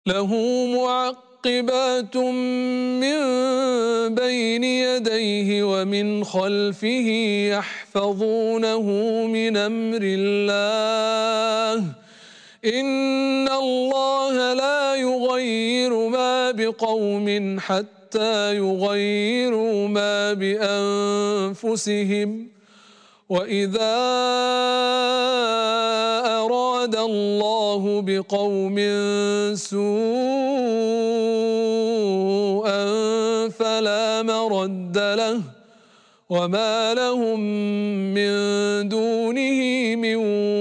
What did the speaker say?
له معقبات من بين يديه ومن خلفه يحفظونه من أمر الله إن الله لا يغير ما بقوم حتى يغيروا ما بأنفسهم وإذا أراد الله بقوم سوءا فلا مرد له وما لهم من دونه من